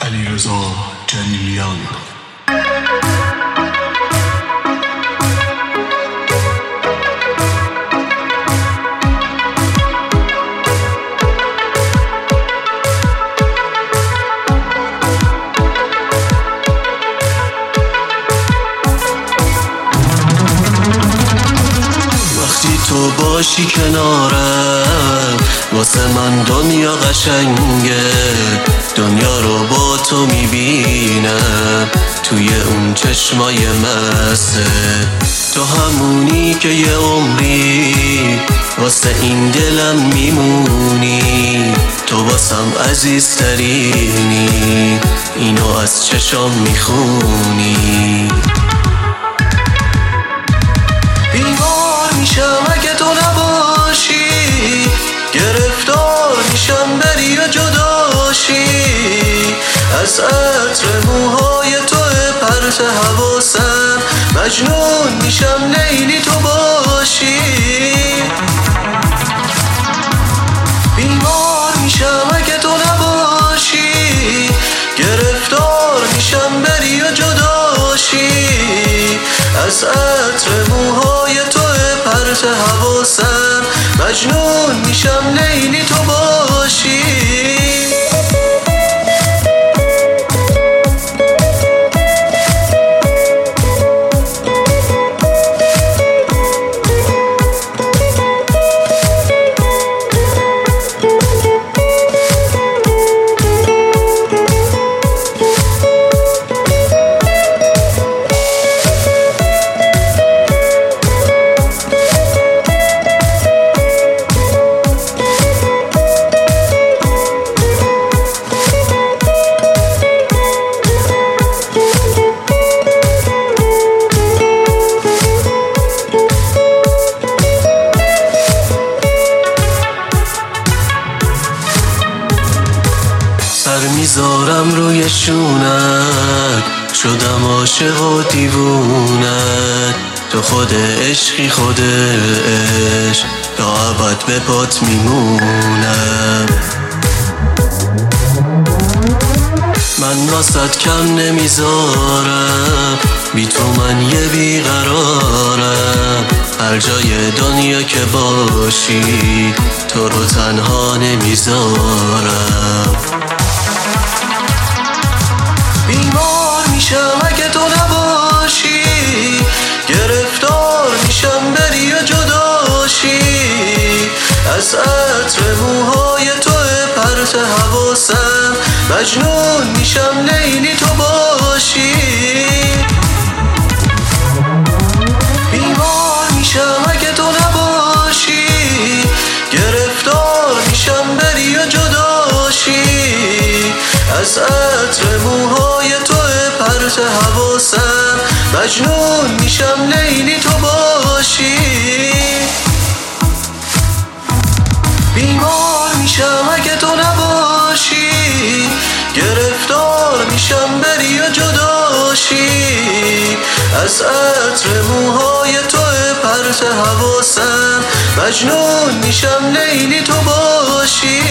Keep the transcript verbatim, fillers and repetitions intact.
علیرضا جلیلیان. تو باشی کنارم واسه من دنیا قشنگه، دنیا رو با تو میبینم توی اون چشمای مسته. تو همونی که یه عمری واسه این دلم میمونی، تو واسم عزیزترینی، اینو از چشام میخونی. بیمار میشم اگه تو نباشی، گرفتار میشم بری و جداشی، از عطر موهای تو پرت حواسم مجنون میشم لیلی تو باشی. بیمار میشم اگه تو نباشی، گرفتار میشم بری و جداشی، از عطر موهای تو پرت حواسم مجنون میشم لیلی تو باشی. سر میذارم روی شونت، شدم عاشق و دیوونت، تو خود عشقی خود عشق، تا ابد به پات میمونم. من واسط کم نمیذارم، بی تو من یه بیقرارم، هر جای دنیا که باشی تو رو تنها نمیذارم. بیمار میشم اگه تو نباشی، گرفتار میشم بری و جداشی، از عطر موهای تو پرت حواسم مجنون میشم لیلی تو باشی. بیمار میشم اگه تو نباشی، گرفتار میشم بری و جداشی، از عطر موهای تو پرت حواسم مجنون میشم لیلی تو باشی. بیمار میشم اگه تو نباشی، گرفتار میشم بری و جداشی، از عطر موهای تو پرت حواسم مجنون میشم لیلی تو باشی.